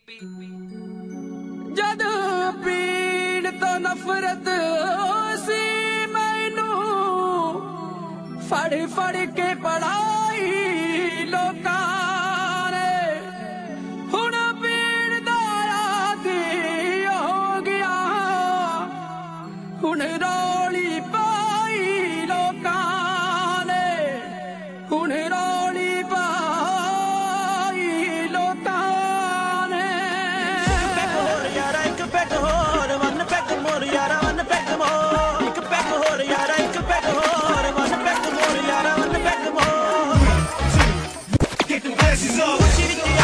जद पीड़ तो नफरत सी मैनू फड़ फड़ के पढ़ाई लोकां ने हुण पीड़ दा आदी हो गया हुण रौली पाई लोकां ने हुण रौली पाई लोकां ने एक पैग होर वन पैग मोर यारा वन पैग मोर एक पैग होर यारा एक पैग होर वन पैग मोर यारा one peg more get the glasses off